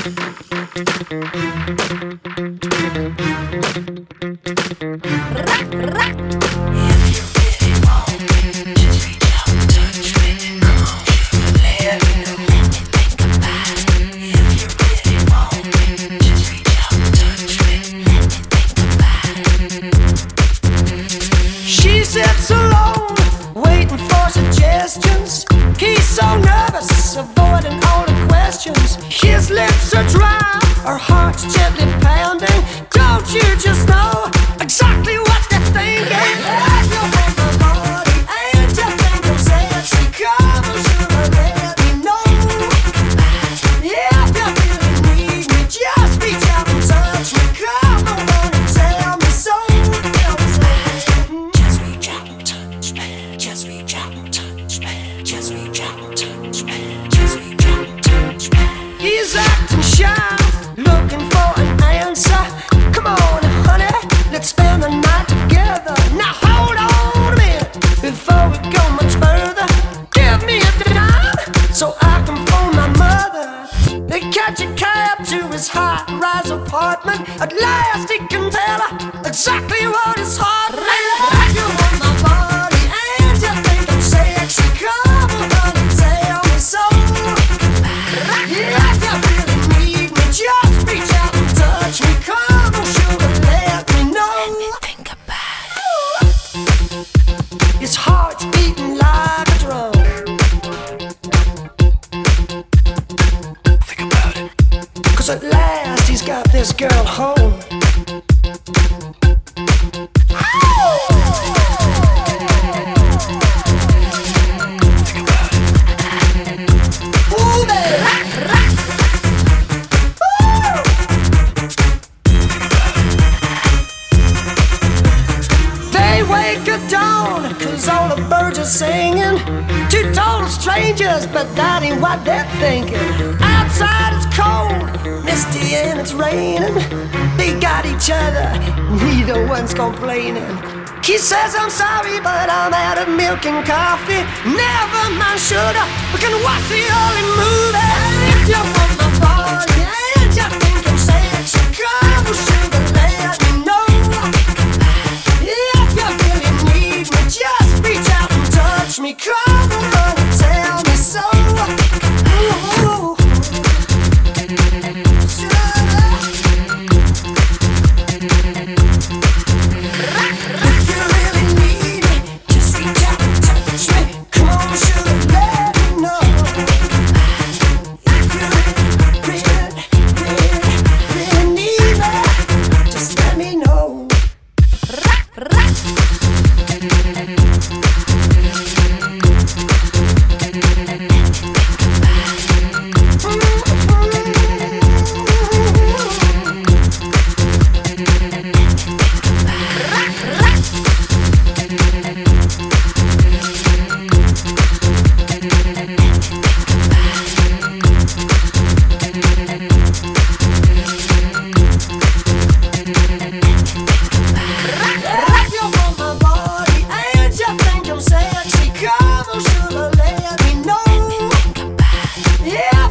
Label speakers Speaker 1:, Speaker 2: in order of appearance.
Speaker 1: He says I'm sorry, but I'm out of milk and coffee. Never mind sugar, we can watch the only movie. If you want my body and you think I'm sexy, come on, sugar, let me know. If you really need me, just reach out and touch me. Come on and tell me so. Ooh. Yeah.